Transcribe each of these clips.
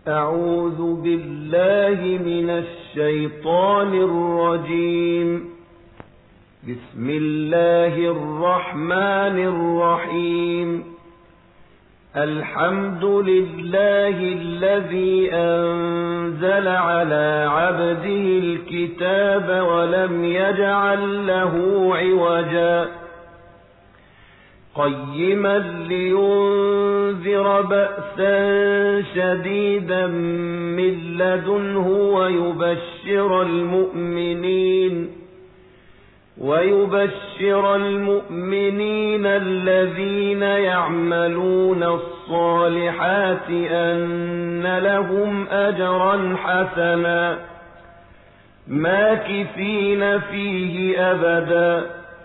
أعوذ بالله من الشيطان الرجيم. بسم الله الرحمن الرحيم. الحمد لله الذي أنزل على عبده الكتاب ولم يجعل له عوجا قيما لينذر بأسا شديدا من لدنه ويبشر المؤمنين الذين يعملون الصالحات أن لهم أجرا حسنا ماكثين فيه أبدا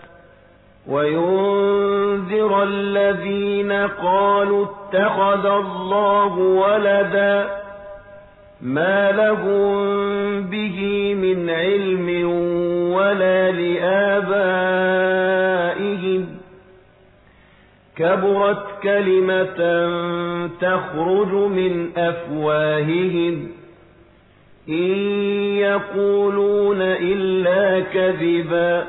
وينذر الذين قالوا اتخذ الله ولدا ما لهم به من علم ولا لآبائهم كبرت كلمة تخرج من أفواههم إن يقولون إلا كذبا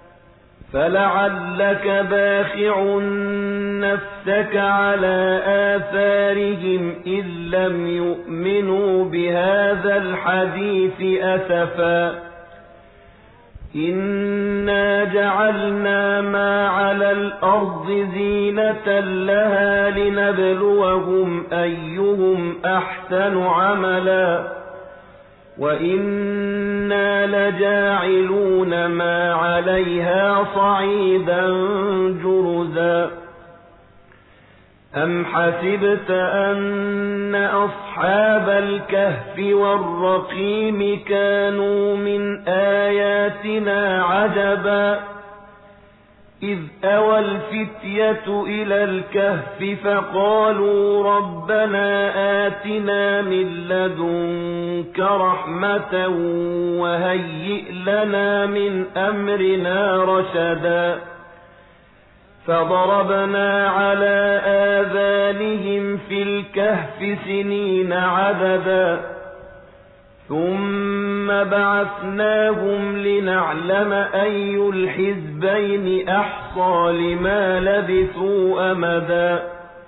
فلعلك باخع نفسك على آثارهم إن لم يؤمنوا بهذا الحديث أسفا إنا جعلنا ما على الأرض زينة لها لنبلوهم أيهم أحسن عملا وإنا لجاعلون ما عليها صعيدا جرزا أم حسبت أن أصحاب الكهف والرقيم كانوا من آياتنا عجبا إذ أوى الفتية إلى الكهف فقالوا ربنا آتنا من لدنك رحمة وهيئ لنا من أمرنا رشدا فضربنا على آذانهم في الكهف سنين عددا ثم بعثناهم لنعلم أي الحزبين أحصى لما لبثوا أمدا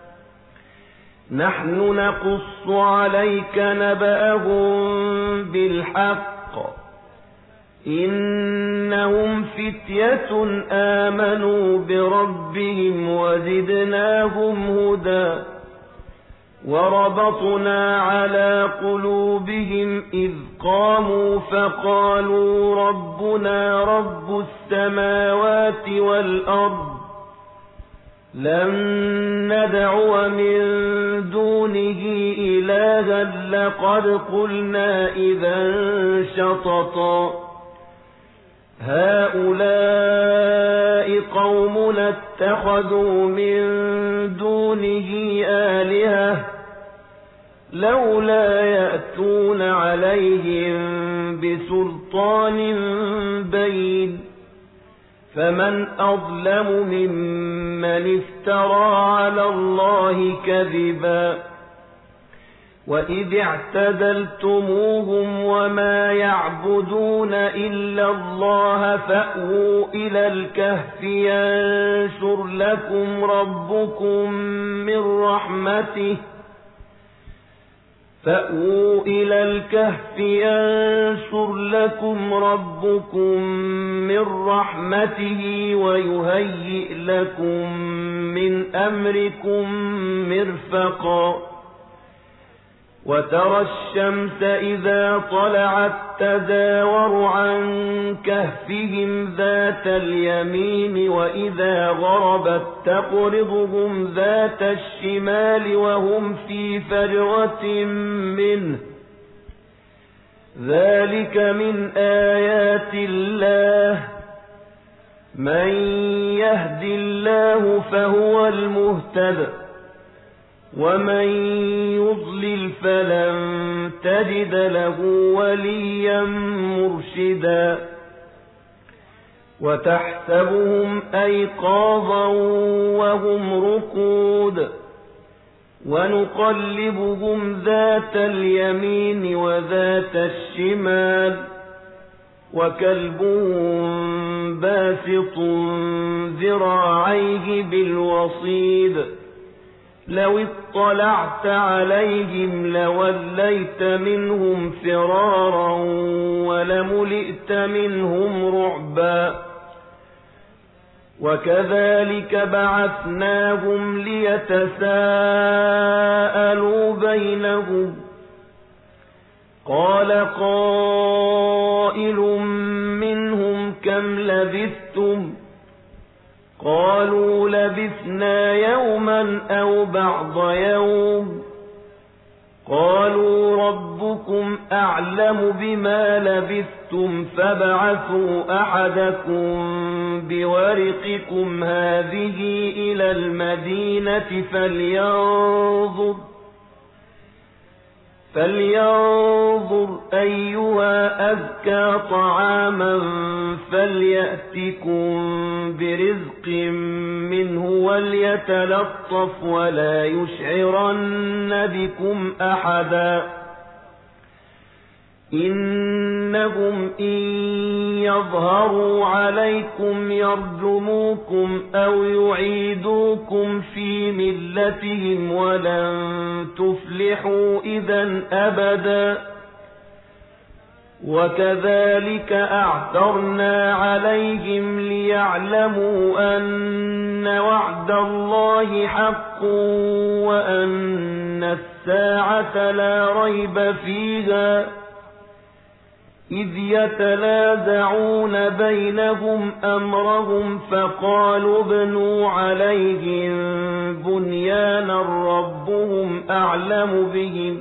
نحن نقص عليك نبأهم بالحق إنهم فتية آمنوا بربهم وزدناهم هدى وربطنا على قلوبهم إذ قاموا فقالوا ربنا رب السماوات والأرض لن ندعو من دونه إلها لقد قلنا إذا شططا هؤلاء قومنا اتخذوا من دونه آلهة لولا يأتون عليهم بسلطان بين فمن أظلم ممن افترى على الله كذبا وإذ اعتزلتموهم وما يعبدون إلا الله فأووا إلى الكهف ينشر لكم ربكم من رحمته ويهيئ لكم من أمركم مرفقا وترى الشمس إذا طلعت تزاور عن كهفهم ذات اليمين وإذا غربت تقرضهم ذات الشمال وهم في فجوة منه ذلك من آيات الله من يهد الله فهو المهتد ومن يضلل فلن تجد له وليا مرشدا وتحسبهم أيقاظا وهم رقود ونقلبهم ذات اليمين وذات الشمال وكلبهم باسط ذراعيه بالوصيد لو اطلعت عليهم لوليت منهم فرارا ولملئت منهم رعبا وكذلك بعثناهم ليتساءلوا بينهم قال قائل منهم كم لبثتم قالوا لبثنا يوما أو بعض يوم قالوا ربكم أعلم بما لبثتم فابعثوا أحدكم بورقكم هذه إلى المدينة فلينظر أيها أزكى طعاما فليأتكم برزق منه وليتلطف ولا يشعرن بكم أحدا إنهم إن يظهروا عليكم يرجموكم أو يعيدوكم في ملتهم ولن تفلحوا إذا أبدا وكذلك أعثرنا عليهم ليعلموا أن وعد الله حق وأن الساعة لا ريب فيها إذ يتنازعون بينهم أمرهم فقالوا ابنوا عليهم بنيانا ربهم أعلم بهم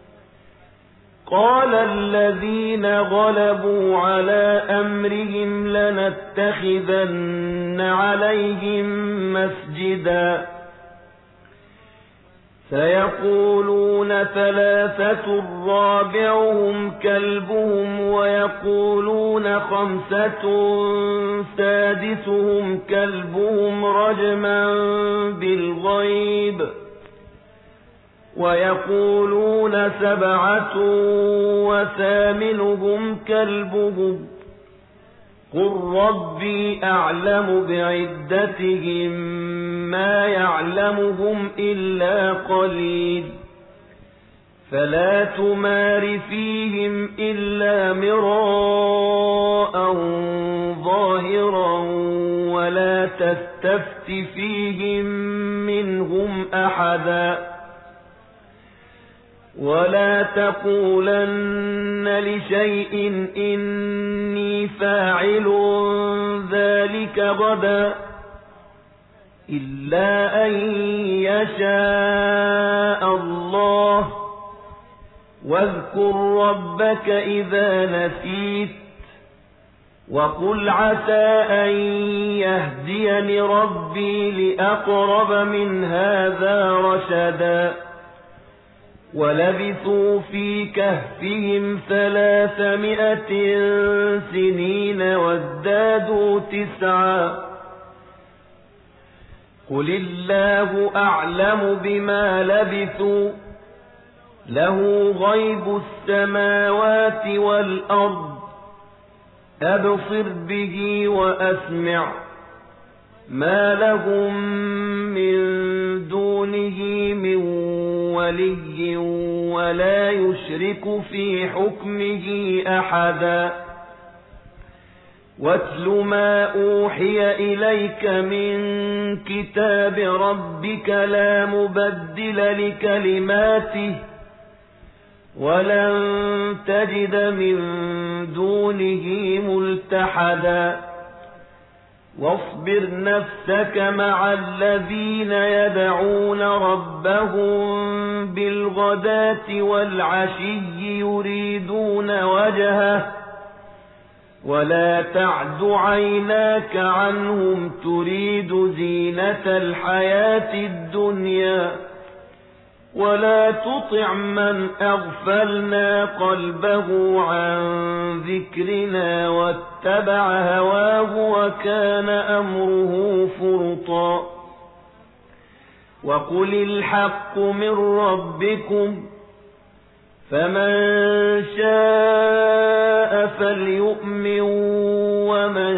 قال الذين غلبوا على أمرهم لنتخذن عليهم مسجدا سيقولون ثلاثة رابعهم كلبهم ويقولون خمسة سادسهم كلبهم رجما بالغيب ويقولون سبعة وثامنهم كلبهم قل ربي أعلم بعدتهم ما يعلمهم إلا قليل فلا تمار فيهم إلا مراء ظاهرا ولا تستفت فيهم منهم أحدا ولا تقولن لشيء إني فاعل ذلك غدا إلا أن يشاء الله واذكر ربك إذا نسيت وقل عسى أن يهديني ربي لأقرب من هذا رشدا ولبثوا في كهفهم 300 سنين وازدادوا 9 قل الله أعلم بما لبثوا له غيب السماوات والأرض أبصر به وأسمع ما لهم من دونه من ولي ولا يشرك في حكمه أحدا واتل ما أوحي إليك من كتاب ربك لا مبدل لكلماته ولن تجد من دونه ملتحدا واصبر نفسك مع الذين يدعون ربهم بالغداة والعشي يريدون وجهه ولا تعد عيناك عنهم تريد زينة الحياة الدنيا ولا تطع من أغفلنا قلبه عن ذكرنا واتبع هواه وكان أمره فرطا وقل الحق من ربكم فمن شاء فليؤمن ومن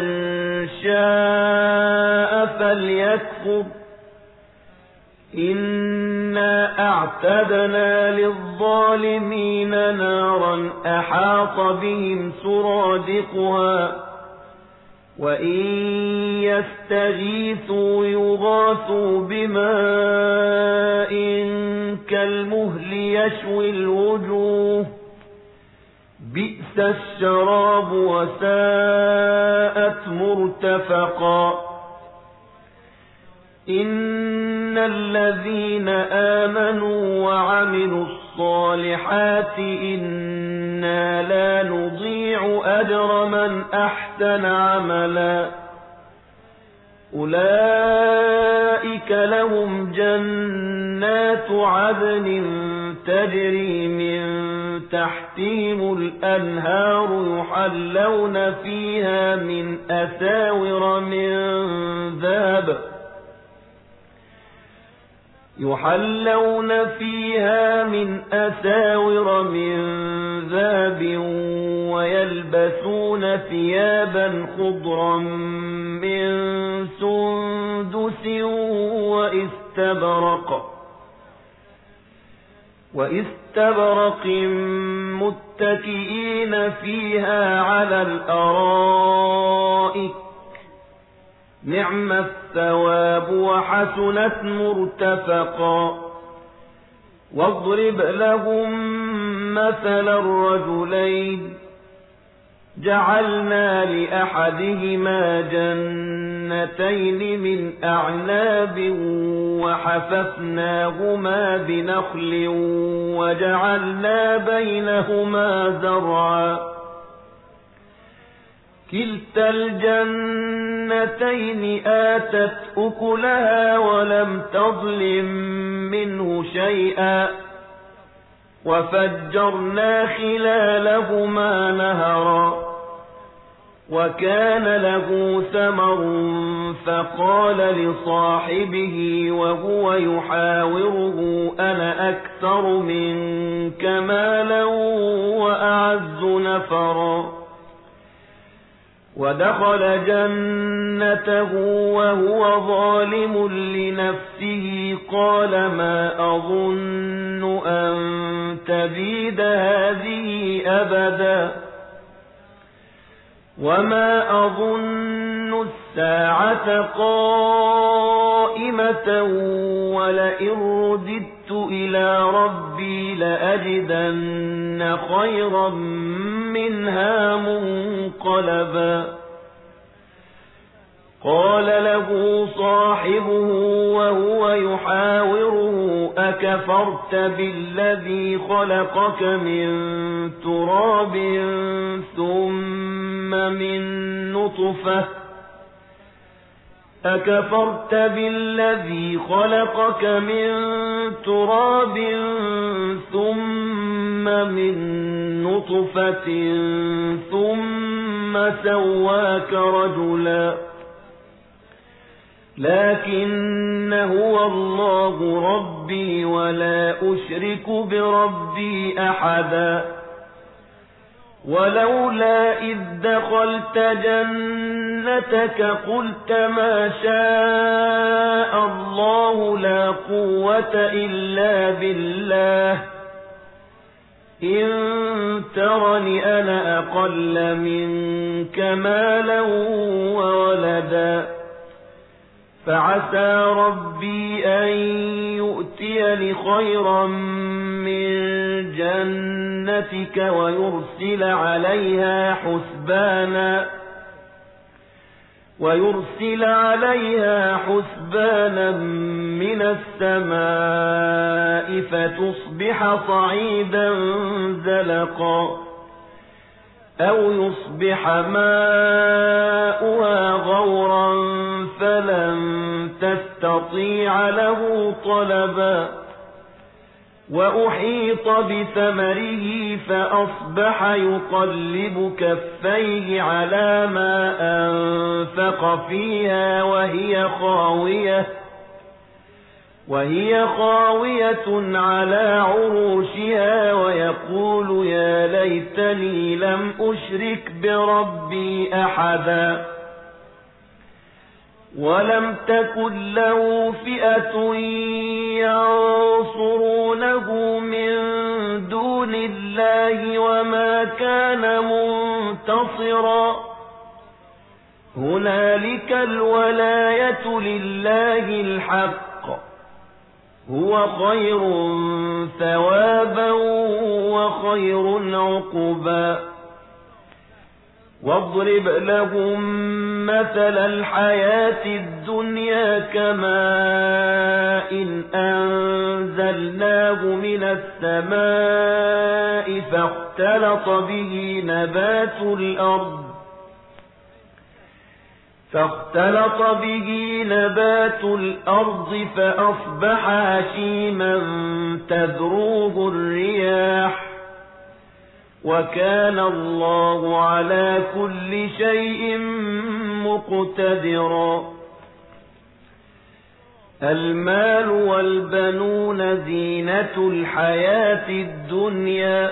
شاء فليكفر إنا أعتدنا للظالمين نارا أحاط بهم سرادقها وإن يستغيثوا يغاثوا بماء كالمهل يشوي الوجوه بئس الشراب وساءت مرتفقا إن الذين آمنوا وعملوا الصالحات إنا لا نضيع أجر من أحسن عملا أولئك لهم جنات عدن تجري من تحتهم الأنهار يحلون فيها من أساور من ذهب ويلبسون ثيابا خضرا من سندس واستبرق متكئين فيها على الأرائك نعم الثواب وحسنت مرتفقا واضرب لهم مثل الرجلين جعلنا لأحدهما جنتين من أعناب وحففناهما بنخل وجعلنا بينهما زرعا كلتا الجنتين آتت أكلها ولم تظلم منه شيئا وفجرنا خلالهما نهرا وكان له ثمر فقال لصاحبه وهو يحاوره أنا أكثر منك مالا وأعز نفرا ودخل جنته وهو ظالم لنفسه قال ما أظن أن تبيد هذه أبدا وما أظن الساعة قائمة ولئن رددت إلى ربي لأجدن خيرا منها منقلبا قال له صاحبه وهو يحاوره أكفرت بالذي خلقك من تراب ثم من نطفة ثم سواك رجلا لكن هو الله ربي ولا أشرك بربي أحدا ولولا إذ دخلت جنتك قلت ما شاء الله لا قوة إلا بالله إن ترني أنا أقل منك مالا وولدا فعسى ربي أن يؤتيني خيرا من جنتك ويرسل عليها حسبانا من السماء فتصبح صعيدا زلقا أو يصبح ماؤها غورا فلن تستطيع له طلبا وأحيط بثمره فأصبح يقلب كفيه على ما وهي خاوية على عروشها ويقول يا ليتني لم أشرك بربي أحدا ولم تكن له فئة ينصرونه من دون الله وما كان منتصرا هنالك الولاية لله الحق هو خير ثوابا وخير عقبا واضرب لهم مثل الحياة الدنيا كماء إن أنزلناه من السماء فاختلط به نبات الأرض فأصبح هشيما تذروه الرياح وكان الله على كل شيء مقتدرا المال والبنون زينة الحياة الدنيا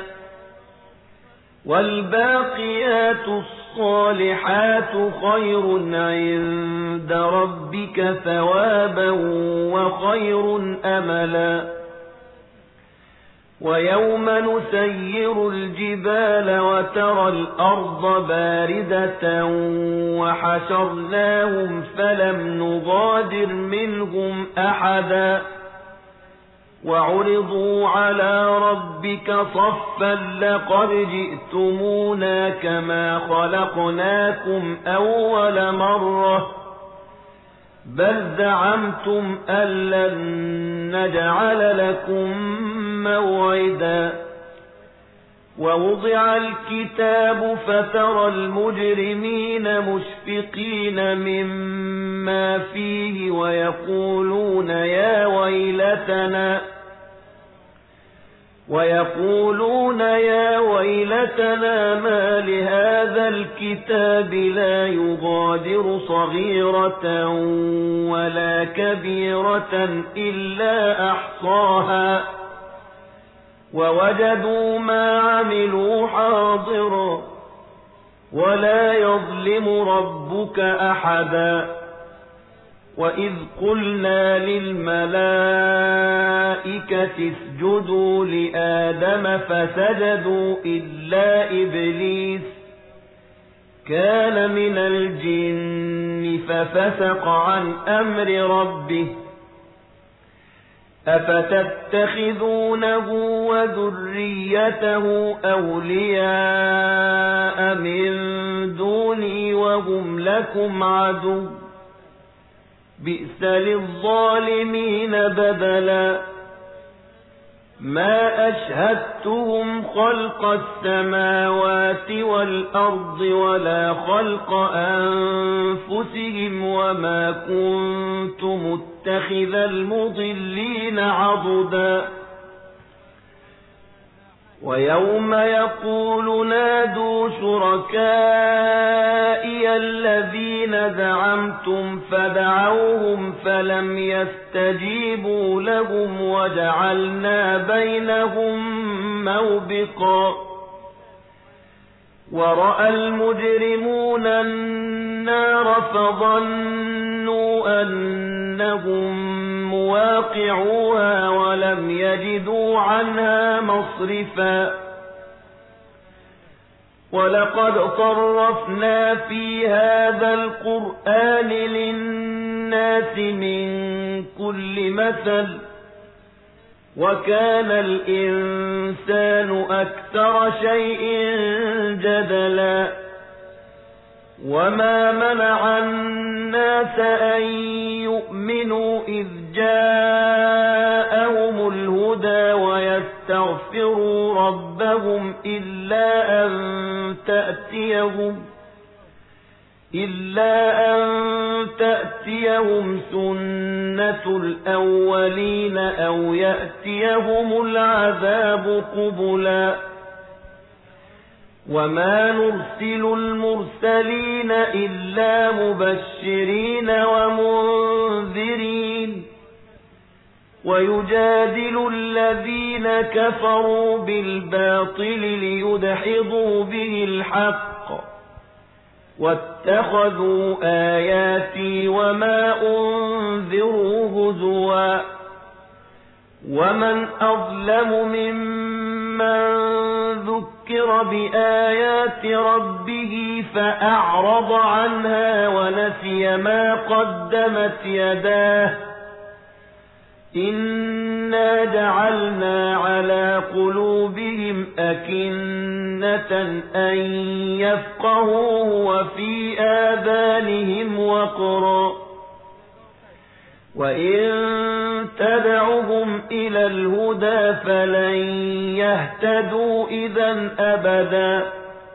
والباقيات الصالحات خير عند ربك ثوابا وخير أملا ويوم نسير الجبال وترى الأرض باردة وحشرناهم فلم نغادر منهم أحدا وعرضوا على ربك صفا لقد جئتمونا كما خلقناكم أول مرة بل زعمتم أن لن نجعل لكم موعدا ووضع الكتاب فترى المجرمين مشفقين مما فيه ويقولون يا ويلتنا ما لهذا الكتاب لا يغادر صغيرة ولا كبيرة إلا أحصاها ووجدوا ما عملوا حاضرا ولا يظلم ربك أحدا وإذ قلنا للملائكة اسجدوا لآدم فسجدوا إلا إبليس كان من الجن ففسق عن أمر ربه أفتتخذونه وذريته أولياء من دوني وهم لكم عدو بئس للظالمين بدلا ما أشهدتهم خلق السماوات والأرض ولا خلق أنفسهم وما كنت متخذ المضلين عضدا ويوم يقول نادوا شركائي الذين زعمتم فدعوهم فلم يستجيبوا لهم وجعلنا بينهم موبقا ورأى المجرمون النار فظنوا أنهم مواقعوها ولم يجدوا عنها مصرفا ولقد صرفنا في هذا القرآن للناس من كل مثل وكان الإنسان أكثر شيء جدلا وما منع الناس أن يؤمنوا إذ جاءهم الهدى ويستغفروا ربهم إلا أن تأتيهم سنة الأولين أو يأتيهم العذاب قبلا وما نرسل المرسلين إلا مبشرين ومنذرين ويجادل الذين كفروا بالباطل ليدحضوا به الحق واتخذوا آياتي وما أنذروا هزوا ومن أظلم ممن ذكر بآيات ربه فأعرض عنها ونسي ما قدمت يداه إنا جعلنا على قلوبهم أكنة أن يفقهوه وفي آذانهم وقرا وإن تدعهم إلى الهدى فلن يهتدوا إذا أبدا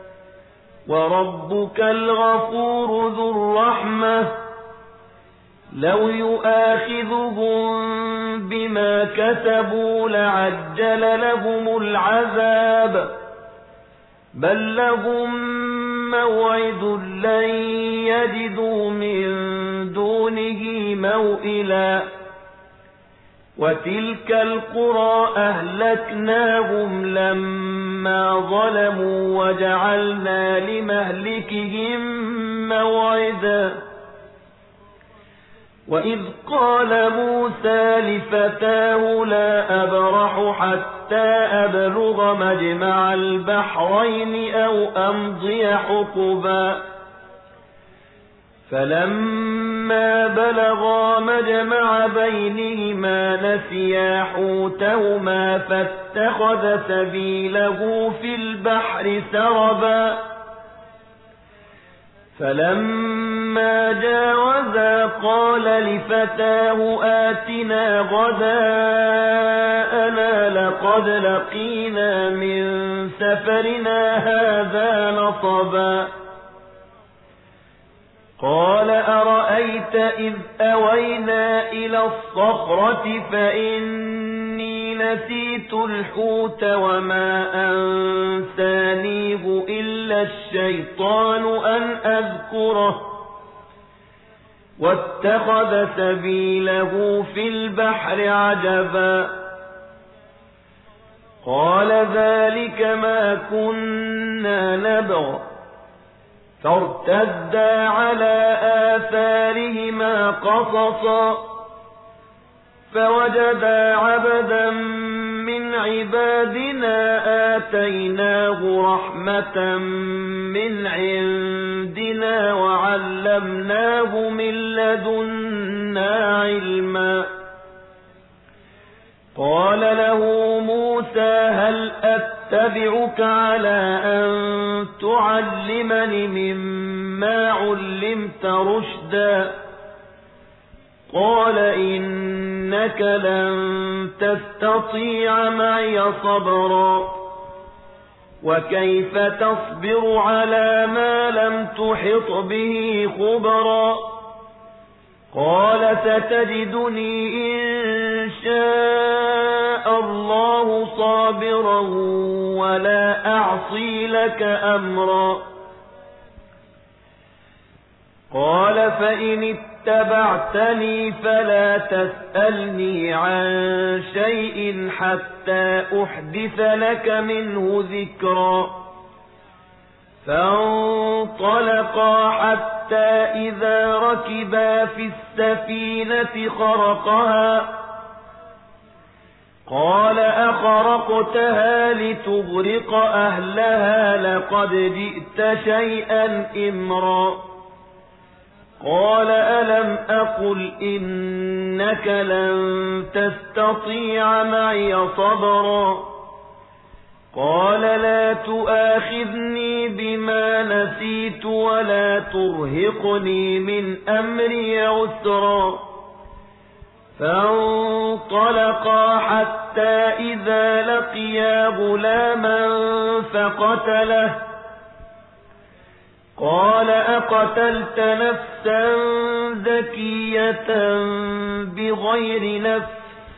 وربك الغفور ذو الرحمة لو يؤاخذهم بما كسبوا لعجل لهم العذاب بل لهم موعد لن يجدوا من دونه موئلا وتلك القرى أهلكناهم لما ظلموا وجعلنا لمهلكهم موعدا وإذ قال موسى لفتاه لا أبرح حتى أبلغ مجمع البحرين أو أمضي حقبا فلما بلغا مجمع بينهما نسيا حوتهما فاتخذ سبيله في البحر سربا فلما جاوزا قال لفتاه آتنا غداءنا لقد لقينا من سفرنا هذا نصبا قال أرأيت إذ أوينا إلى الصخرة فإني نسيت الحوت وما أنسانيه إلا الشيطان أن أذكره واتخذ سبيله في البحر عجبا قال ذلك ما كنا نبغ فارتدا على آثارهما قصصا فوجدا عبدا من عبادنا آتيناه رحمة من عندنا وعلمناه من لدنا علما قال له موسى هل أتبعك على أن تعلمني مما علمت رشدا قال إنك لن تستطيع معي صبرا وكيف تصبر على ما لم تحط به خبرا قال ستجدني إن شاء الله صابرا ولا أعصي لك أمرا قال فإن اتبعتني فلا تسألني عن شيء حتى أحدث لك منه ذكرا فانطلقا حتى إذا ركبا في السفينة خرقها قال أخرقتها لتغرق أهلها لقد جئت شيئا إمرا قال ألم أقل إنك لن تستطيع معي صبرا قال لا تؤاخذني بما نسيت ولا ترهقني من أمري عسرا فانطلقا حتى إذا لقيا غلاما فقتله قال أقتلت نفسا زكية بغير نفس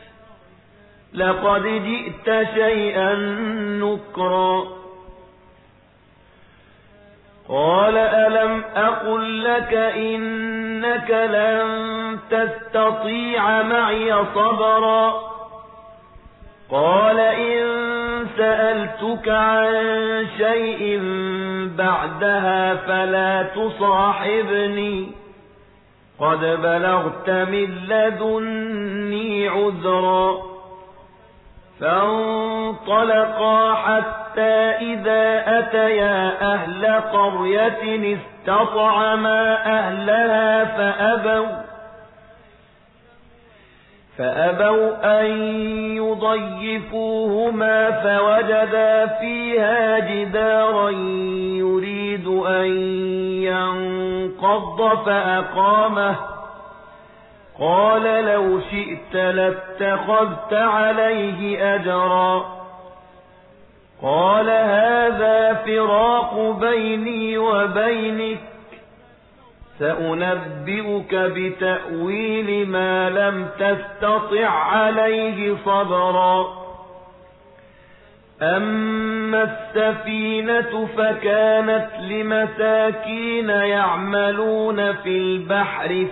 لقد جئت شيئا نكرا قال ألم أقل لك إن إنك لن تستطيع معي صبرا قال إن سألتك عن شيء بعدها فلا تصاحبني قد بلغت من لدني عذرا فانطلقا حتى إذا أتيا أهل قرية استطعما أهلها فأبوا أن يضيفوهما فوجدا فيها جدارا يريد أن ينقض فأقامه قال لو شئت لاتخذت عليه أجرا قال هذا فراق بيني وبينك سأنبئك بتأويل ما لم تستطع عليه صبرا أما السفينة فكانت لمساكين يعملون في البحر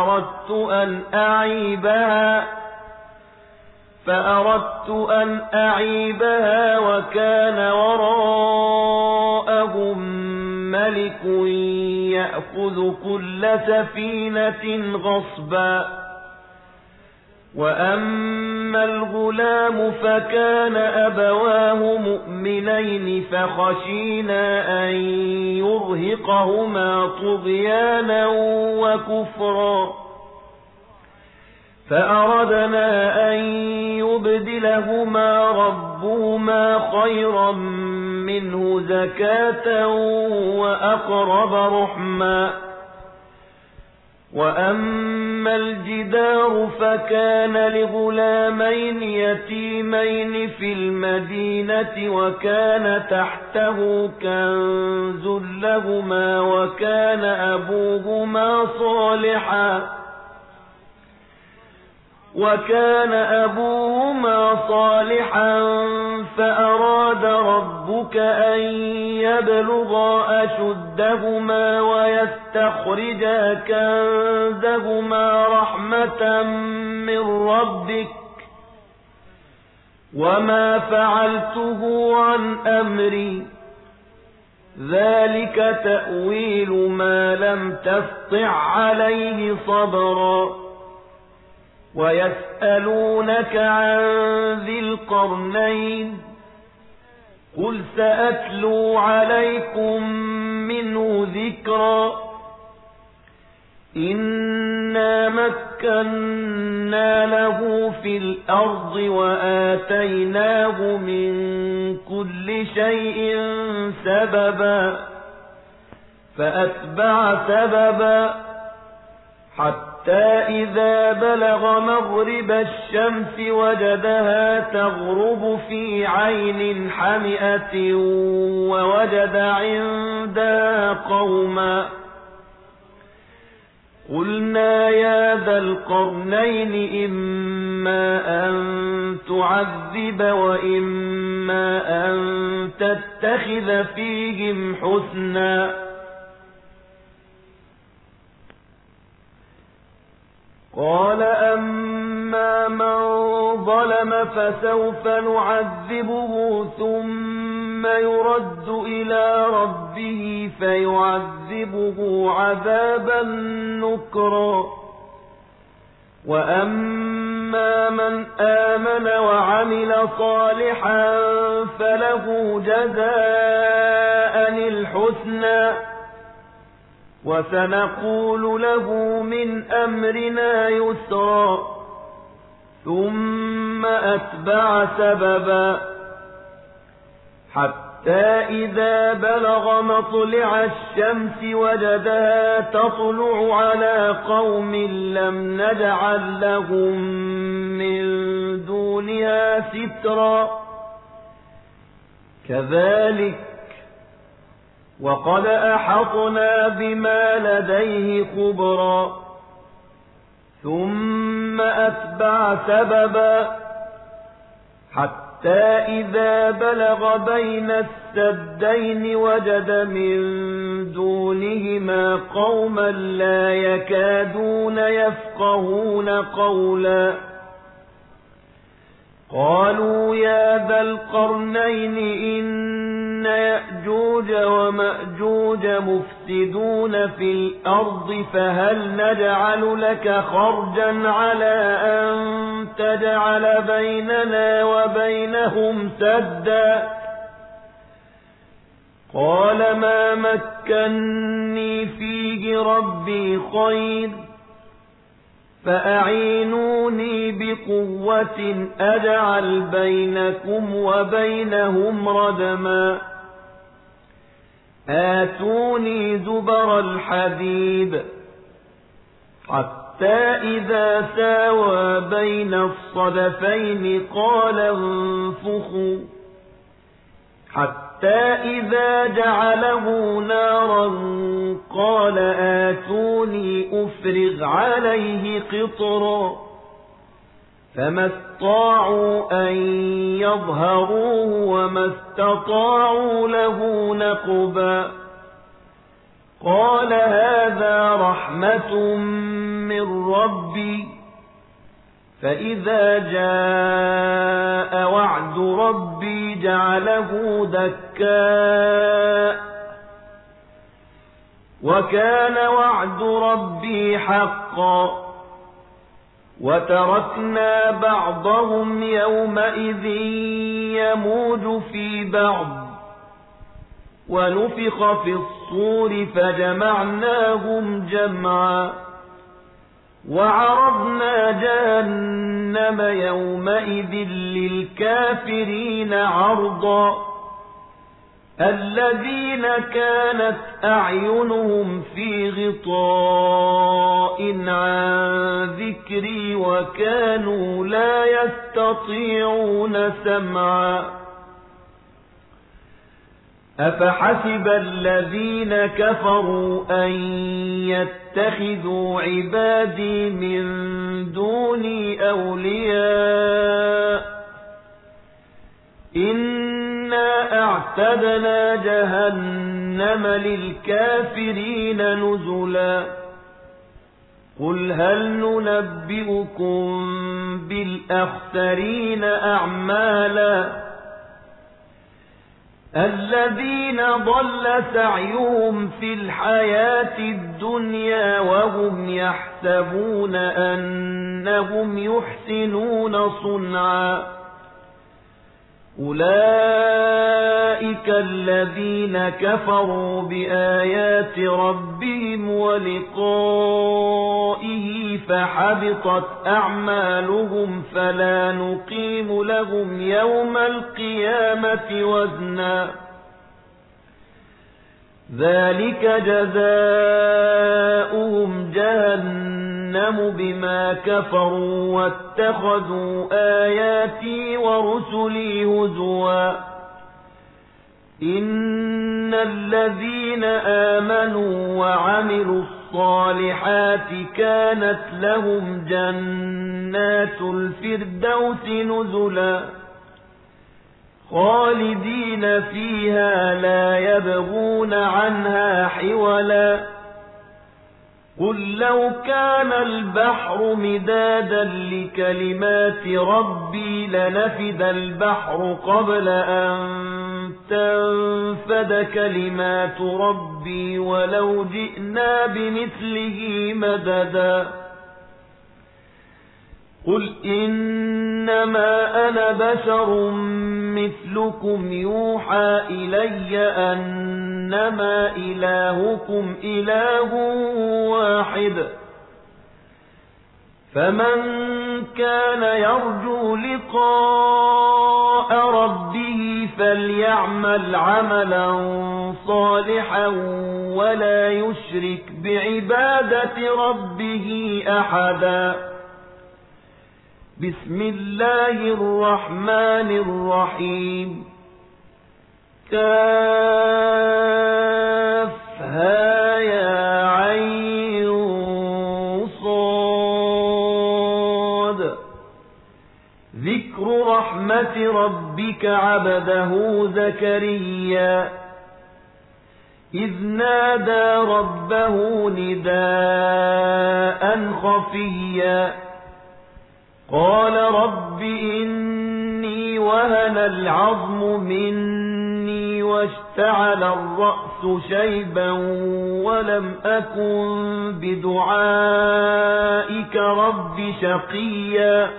فأردت أن أعيبها وكان وراءهم ملك يأخذ كل سفينة غصبا وأما الغلام فكان أبواه مؤمنين فخشينا أن يرهقهما طغيانا وكفرا فأردنا أن يبدلهما ربهما خيرا منه زكاة وأقرب رحما وأما الجدار فكان لغلامين يتيمين في المدينة وكان تحته كنز لهما وكان أبوهما صالحا فأراد ربك أن يبلغا أشدهما ويستخرجا كنزهما رحمة من ربك وما فعلته عن أمري ذلك تأويل ما لم تستطع عليه صبرا ويسألونك عن ذي القرنين قل سأتلو عليكم منه ذكرا إنا مكنا له في الأرض وآتيناه من كل شيء سببا فأتبع سببا حتى إذا بلغ مغرب الشمس وجدها تغرب في عين حمئة ووجد عندها قوما قلنا يا ذا القرنين إما أن تعذب وإما أن تتخذ فيهم حسنا قال أما من ظلم فسوف نعذبه ثم يرد إلى ربه فيعذبه عذابا نكرا وأما من آمن وعمل صالحا فله جزاء الحسنى وسنقول له من أمرنا يسرا ثم أتبع سببا حتى إذا بلغ مطلع الشمس وجدها تطلع على قوم لم نجعل لهم من دونها سترا كذلك وقد أحطنا بما لديه خبرا ثم أتبع سببا حتى إذا بلغ بين السدين وجد من دونهما قوما لا يكادون يفقهون قولا قالوا يا ذا القرنين إن يأجوج ومأجوج مفسدون في الأرض فهل نجعل لك خرجا على أن تجعل بيننا وبينهم سدا قال ما مكني فيه ربي خير فأعينوني بقوة أجعل بينكم وبينهم ردما آتوني زبر الحديد حتى إذا ساوى بين الصدفين قال انفخوا حتى إذا جعله نارا قال آتوني أفرغ عليه قطرا فما استطاعوا أن يظهروه وما استطاعوا له نقبا قال هذا رحمة من ربي فإذا جاء وعد ربي جعله دكاء وكان وعد ربي حقا وتركنا بعضهم يومئذ يموج في بعض ونفخ في الصور فجمعناهم جمعا وعرضنا جهنم يومئذ للكافرين عرضا الذين كانت أعينهم في غطاء عن ذكري وكانوا لا يستطيعون سمعا أفحسب الذين كفروا أن يتخذوا عبادي من دوني أولياء إنا أعتدنا جهنم للكافرين نزلا قل هل ننبئكم بالأخسرين أعمالا الذين ضل سعيهم في الحياة الدنيا وهم يحسبون أنهم يحسنون صنعا أولئك الذين كفروا بآيات ربهم ولقائه فحبطت أعمالهم فلا نقيم لهم يوم القيامة وزنا ذلك جزاؤهم جهنم بما كفروا واتخذوا آياتي ورسلي هزوا إن الذين آمنوا وعملوا الصالحات كانت لهم جنات الفردوس نزلا خالدين فيها لا يبغون عنها حولا قل لو كان البحر مدادا لكلمات ربي لنفد البحر قبل أن تنفد كلمات ربي ولو جئنا بمثله مددا قل إنما أنا بشر مثلكم يوحى إلي أنما إلهكم إله واحد فمن كان يرجو لقاء ربه فليعمل عملا صالحا ولا يشرك بعبادة ربه أحدا بسم الله الرحمن الرحيم كافها يا عين صاد ذكر رحمة رحمة ربك عبده زكريا إذ نادى ربه نداء خفيا قال رب إني وهن العظم مني واشتعل الرأس شيبا ولم أكن بدعائك رب شقيا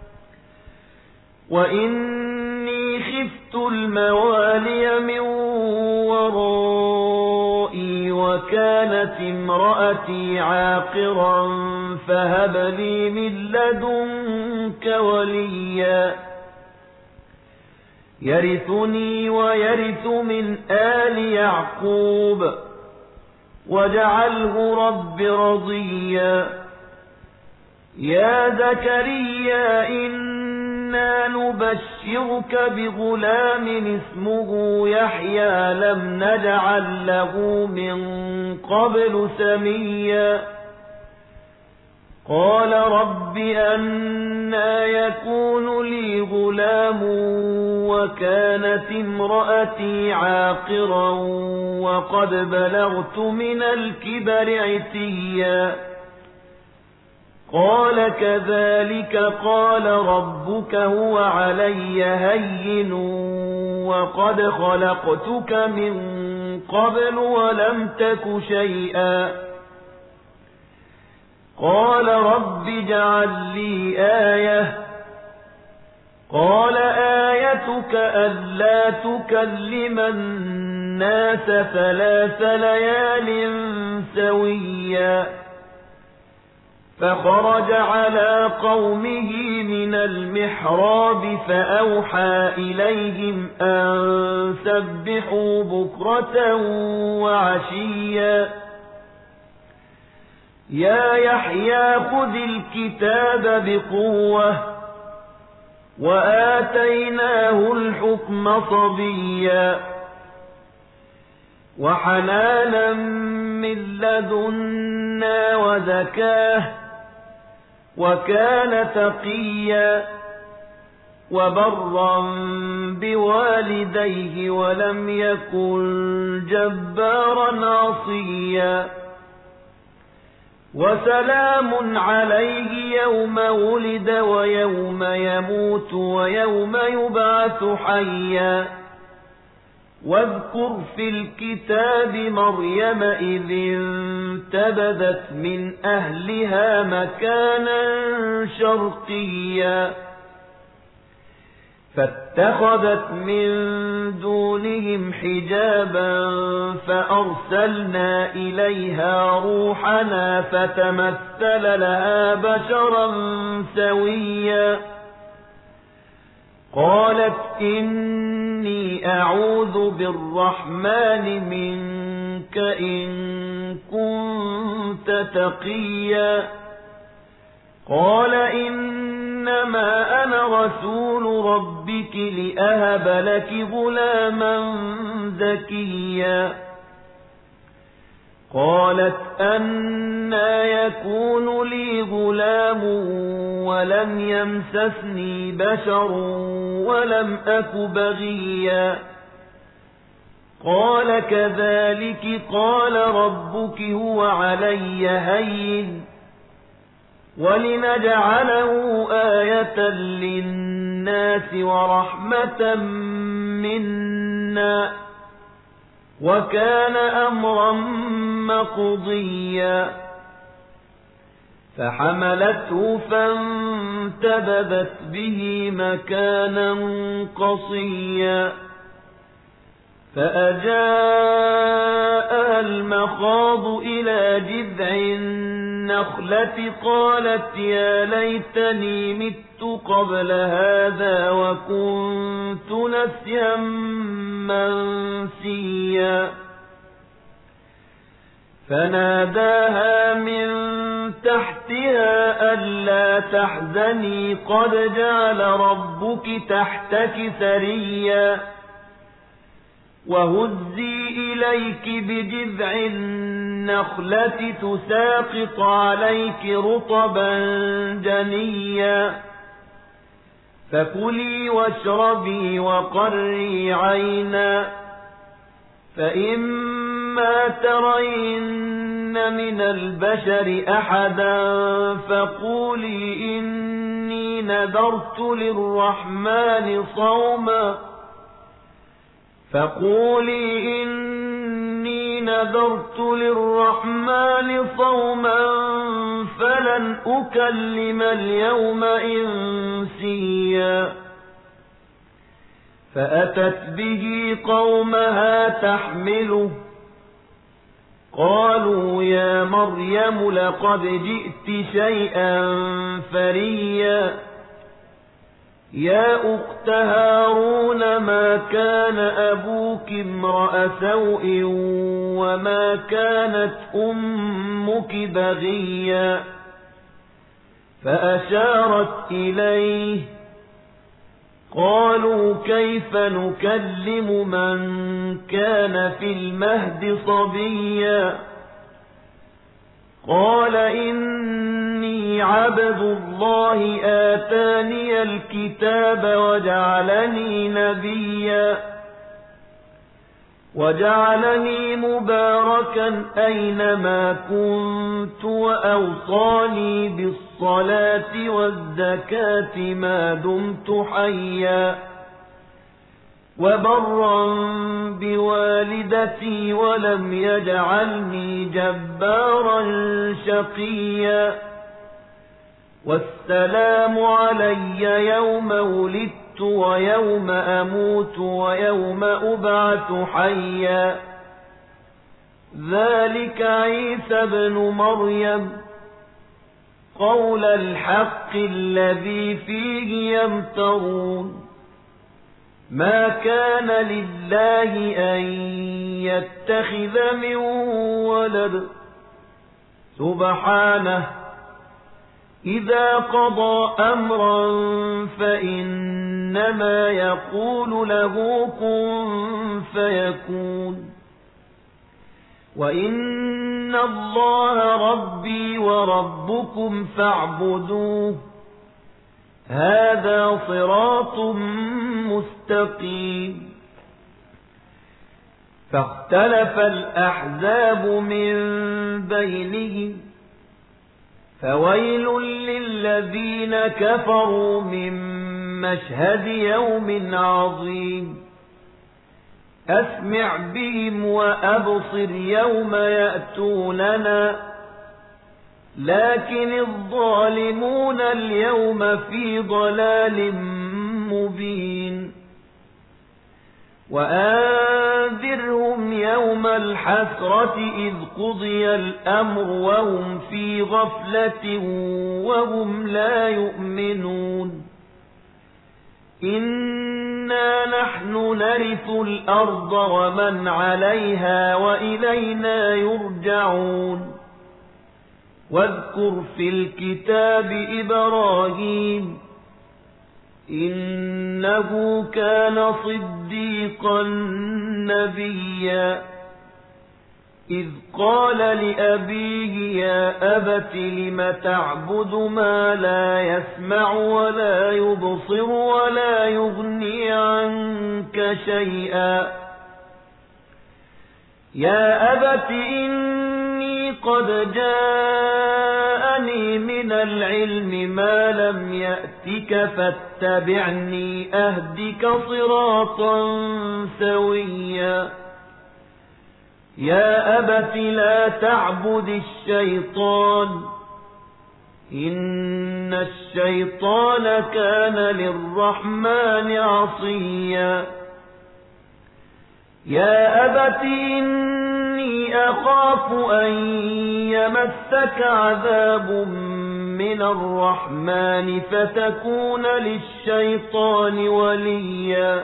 وإني خفت الموالي من ورائي وكانت امرأتي عاقرا فهب لي من لدنك وليا يرثني ويرث من آل يعقوب واجعله رب رضيا يا زكريا إنا نبشرك بغلام اسمه يحيى لم نجعل له من قبل سميا قال رب أنى يكون لي غلام وكانت امرأتي عاقرا وقد بلغت من الكبر عتيا قال كذلك قال ربك هو علي هين وقد خلقتك من قبل ولم تك شيئا قال رب اجعل لي آية قال آيتك ألا تكلم الناس 3 ليال سويا فخرج على قومه من المحراب فأوحى إليهم أن سبحوا بكرة وعشيا يا يحيى خذ الكتاب بقوة وآتيناه الحكم صبيا وحنانا من لدنا وزكاه وكان تقيا وبرا بوالديه ولم يكن جبارا عصيا وسلام عليه يوم ولد ويوم يموت ويوم يبعث حيا واذكر في الكتاب مريم إذ انتبذت من أهلها مكانا شرقيا فاتخذت من دونهم حجابا فأرسلنا إليها روحنا فتمثل لها بشرا سويا قالت إني أعوذ بالرحمن منك إن كنت تقيا قال إنما أنا رسول ربك لأهب لك غلاما زكيا قالت أنى يكون لي غلام ولم يمسسني بشر ولم أك بغيا قال كذلك قال ربك هو علي هين ولنجعله آية للناس ورحمة منا وكان أمرا مقضيا فحملته فانتبذت به مكانا قصيا فأجاءها المخاض إلى جذع النخلة قالت يا ليتني مت قبل هذا وكنت نسيا منسيا فناداها من تحتها ألا تحزني قد جعل ربك تحتك سريا وهزي إليك بجذع النخلة تساقط عليك رطبا جنيا فكلي واشربي وقري عينا فإما ترين من البشر أحدا فقولي إني نذرت للرحمن صوما فلن أكلم اليوم إنسيا فأتت به قومها تحمله قالوا يا مريم لقد جئت شيئا فريا يا أخت هارون ما كان أبوك امرأ سوء وما كانت أمك بغيا فأشارت إليه قالوا كيف نكلم من كان في المهد صبيا قال إني عبد الله آتاني الكتاب وجعلني مباركا أينما كنت وأوصاني بالصلاة والزكاة ما دمت حيا وبرا بوالدتي ولم يجعلني جبارا شقيا والسلام علي يوم ولدت ويوم أموت ويوم أبعث حيا ذلك عيسى ابن مريم قول الحق الذي فيه يمترون ما كان لله أن يتخذ من ولد سبحانه إذا قضى أمرا فإنما يقول له كن فيكون وإن الله ربي وربكم فاعبدوه هذا صراط مستقيم فاختلف الأحزاب من بينهم فويل للذين كفروا من مشهد يوم عظيم أسمع بهم وأبصر يوم يأتوننا لكن الظالمون اليوم في ضلال مبين وأنذرهم يوم الحسرة إذ قضي الأمر وهم في غفلة وهم لا يؤمنون إنا نحن نرث الأرض ومن عليها وإلينا يرجعون واذكر في الكتاب إبراهيم إنه كان صديقا نبيا إذ قال لأبيه يا أبت لم تعبد ما لا يسمع ولا يبصر ولا يغني عنك شيئا يا أبت إني قد جاءني من العلم ما لم يأتك فاتبعني أهدك صراطا سويا يا أبت لا تعبد الشيطان إن الشيطان كان للرحمن عصيا يا أبت إني أخاف أن يمسك عذاب من الرحمن فتكون للشيطان وليا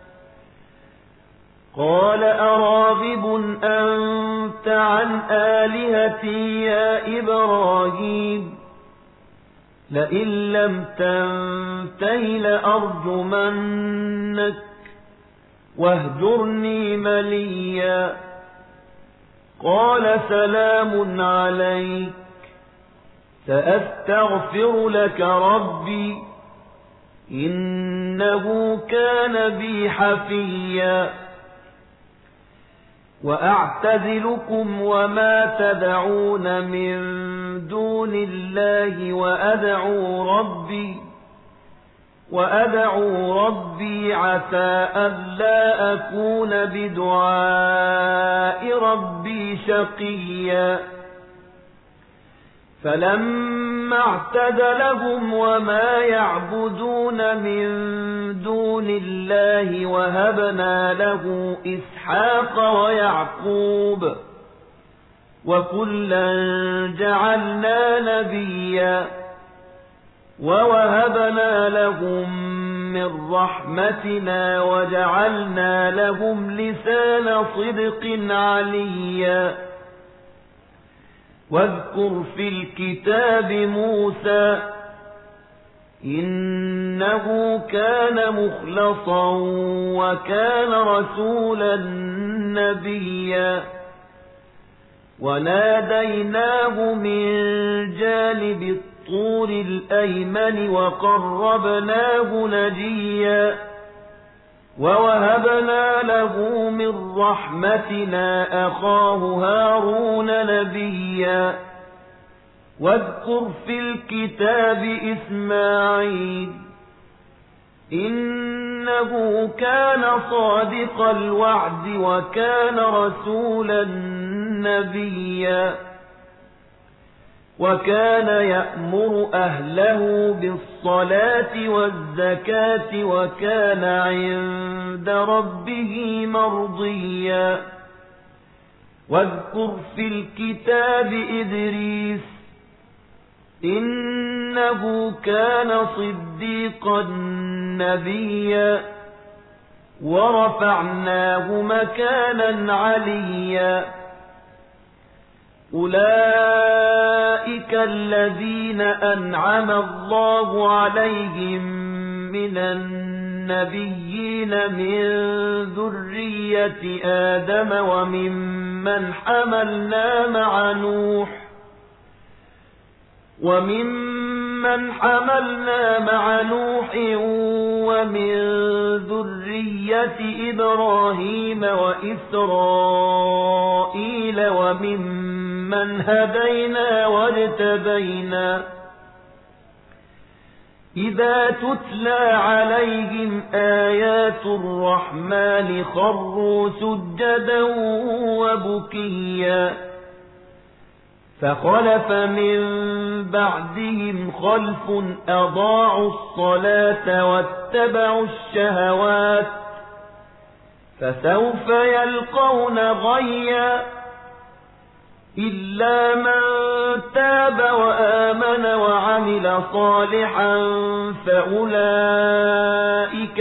قال أراغب أنت عن آلهتي يا إبراهيم لئن لم تنته لأرجمنك واهجرني مليا قال سلام عليك سأستغفر لك ربي إنه كان بي حفيا وأعتزلكم وما تدعون من دون الله وأدعو ربي عسى ألا أكون بدعاء ربي شقيا فلما اعتزلهم وما يعبدون من دون الله وهبنا له إسحاق ويعقوب وكلا جعلنا نبيا ووهبنا لهم من رحمتنا وجعلنا لهم لسان صدق عليا واذكر في الكتاب موسى إنه كان مخلصا وكان رسولا نبيا وناديناه من جانب الطور الأيمن وقربناه نجيا ووهبنا له من رحمتنا أخاه هارون نبيا واذكر في الكتاب إسماعيل إنه كان صادق الوعد وكان رسولا نبيا وكان يأمر أهله بالصلاة والزكاة وكان عند ربه مرضيا واذكر في الكتاب إدريس إنه كان صديقا نبيا ورفعناه مكانا عليا أولئك الذين أنعم الله عليهم من النبيين من ذرية آدم وممن حملنا مع نوح ومن ذرية إبراهيم وإسرائيل وممن هدينا واجتبينا إذا تتلى عليهم آيات الرحمن خروا سجدا وبكيا فخلف من بعدهم خلف أضاعوا الصلاة واتبعوا الشهوات فسوف يلقون غيا إلا من تاب وآمن وعمل صالحا فأولئك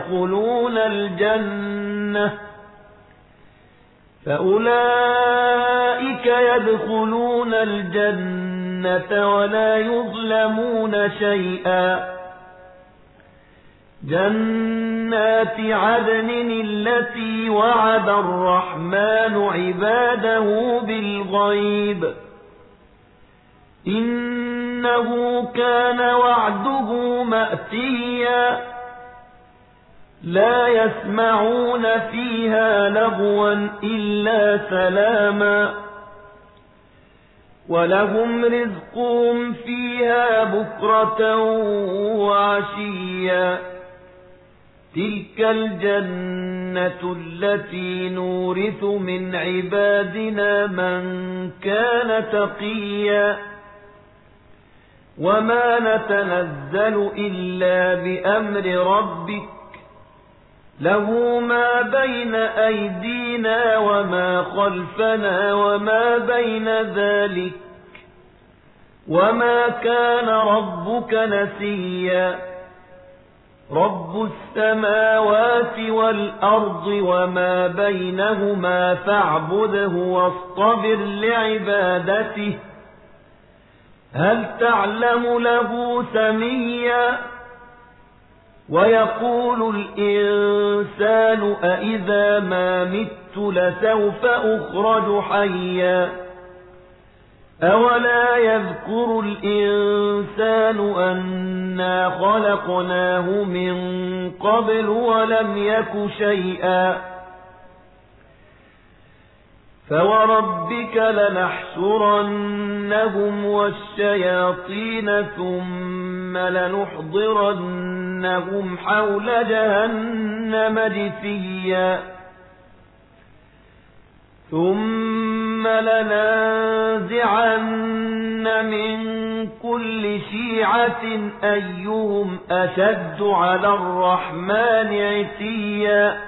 يدخلون الجنة ولا يظلمون شيئا جنات عدن التي وعد الرحمن عباده بالغيب إنه كان وعده مأتيا لا يسمعون فيها لغوا إلا سلاما ولهم رزقهم فيها بكرة وعشيا تلك الجنة التي نورث من عبادنا من كان تقيا وما نتنزل إلا بأمر ربك له ما بين أيدينا وما خلفنا وما بين ذلك وما كان ربك نسيا رب السماوات والأرض وما بينهما فاعبده واصطبر لعبادته هل تعلم له سميا ويقول الإنسان أإذا ما مت لسوف أخرج حيا أولا يذكر الإنسان أنا خلقناه من قبل ولم يك شيئا فوربك لنحشرنهم والشياطين ثم لنحضرنهم حول جهنم جثيا ثم لننزعن من كل شيعة أيهم أشد على الرحمن عتيا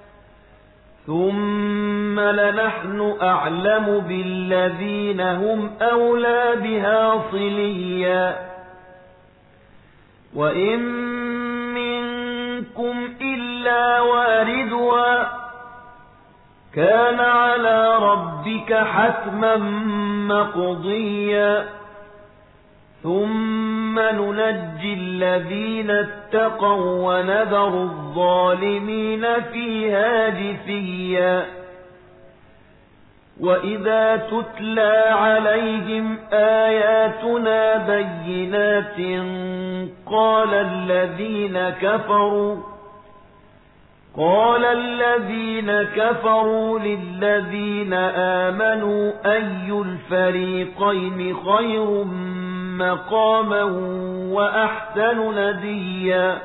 ثم لنحن أعلم بالذين هم أولى بها صليا وإن منكم إلا واردها كان على ربك حتما مقضيا ثم ننجي الذين اتقوا ونذر الظالمين فيها جثيا وإذا تتلى عليهم آياتنا بينات قال الذين كفروا للذين آمنوا أي الفريقين خير مقاما وأحسن نديا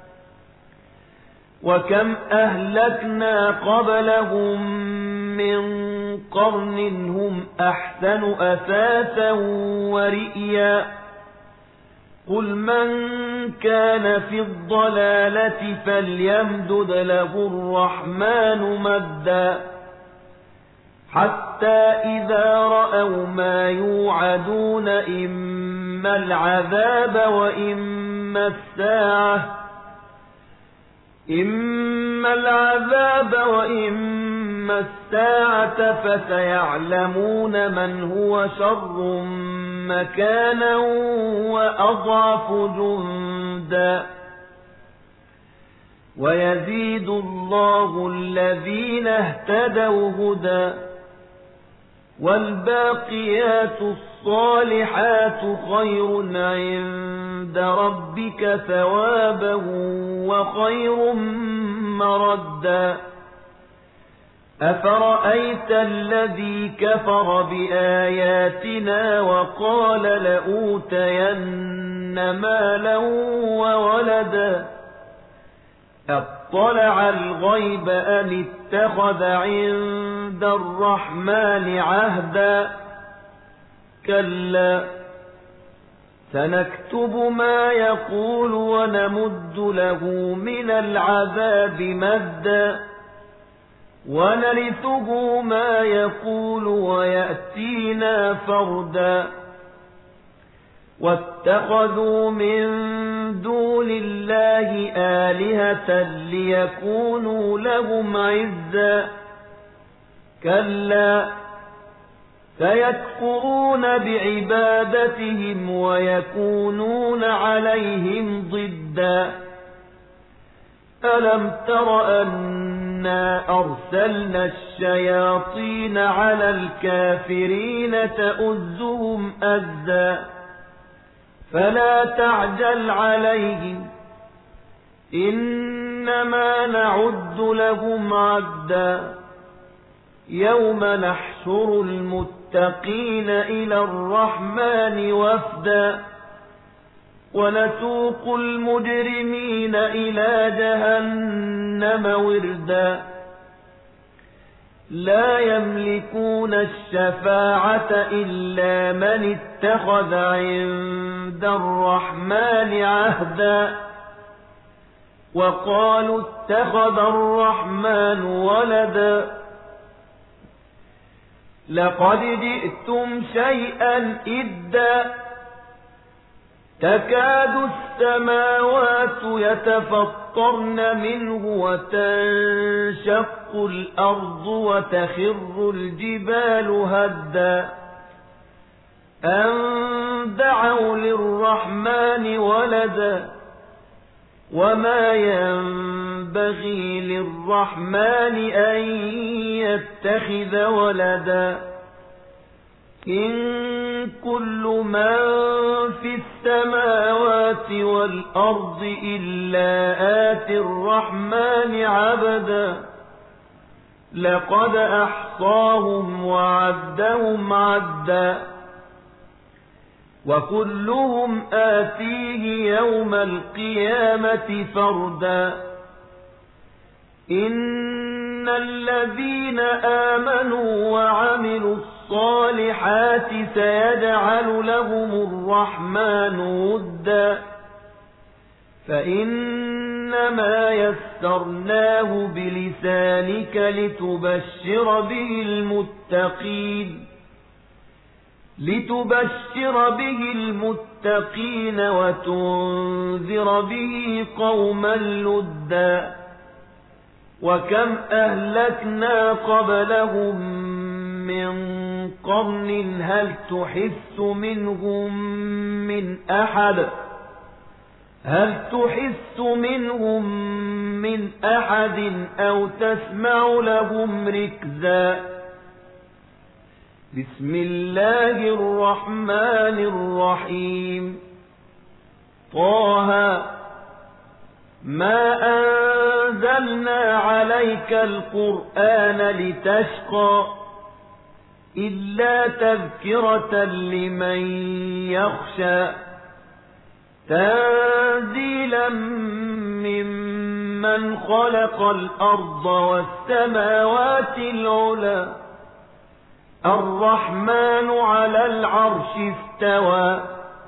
وكم أهلكنا قبلهم من قرن هم أحسن أثاثا ورئيا قل من كان في الضلالة فليمدد له الرحمن مدا حتى إذا رأوا ما يوعدون إما العذاب وإما الساعة فسيعلمون من هو شر مكانا وأضعف جندا ويزيد الله الذين اهتدوا هدى والباقيات الصالحات خير عند ربك ثوابا وخير مردا أفرأيت الذي كفر بآياتنا وقال لأوتين مالا وولدا أطلع الغيب أم اتخذ عند الرحمن عهدا كلا سنكتب ما يقول ونمد له من العذاب مدا ونرثه ما يقول ويأتينا فردا واتخذوا من دون الله آلهة ليكونوا لهم عزا كلا سيكفرون بعبادتهم ويكونون عليهم ضدا ألم تر أنا أرسلنا الشياطين على الكافرين تؤزهم أزا فلا تعجل عليهم إنما نعد لهم عدا يوم نحشر المتقين إلى الرحمن وفدا ونسوق المجرمين إلى جهنم وردا لا يملكون الشفاعة إلا من اتخذ عند الرحمن عهدا وقالوا اتخذ الرحمن ولدا لقد جئتم شيئا إدا تكاد السماوات يتفطرن منه وتنشق الأرض وتخر الجبال هدا أن دعوا للرحمن ولدا وما ينبغي للرحمن أن يتخذ ولدا إن كل من في السماوات والأرض إلا آتي الرحمن عبدا لقد أحصاهم وعدهم عدا وكلهم آتيه يوم القيامة فردا إن الذين آمنوا وعملوا الصالحات سيجعل لهم الرحمن ودا فإنما يسرناه بلسانك لتبشر به المتقين وتنذر به قوما لدا وكم أهلكنا قبلهم من قرن هل تحس منهم من أحد أو تسمع لهم ركزا بسم الله الرحمن الرحيم طه ما أنزلنا عليك القرآن لتشقى إلا تذكرة لمن يخشى تنزيلا ممن خلق الأرض والسماوات العلى الرحمن على العرش استوى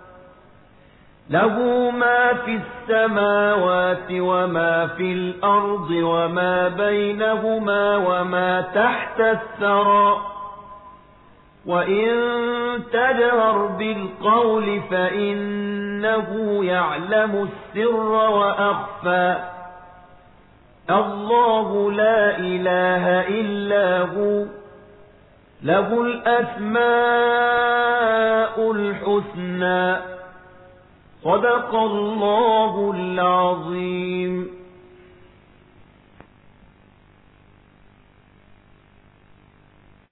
له ما في السماوات وما في الأرض وما بينهما وما تحت الثرى وإن تجهر بالقول فإنه يعلم السر وأخفى الله لا إله إلا هو له الأسماء الحسنى صدق الله العظيم.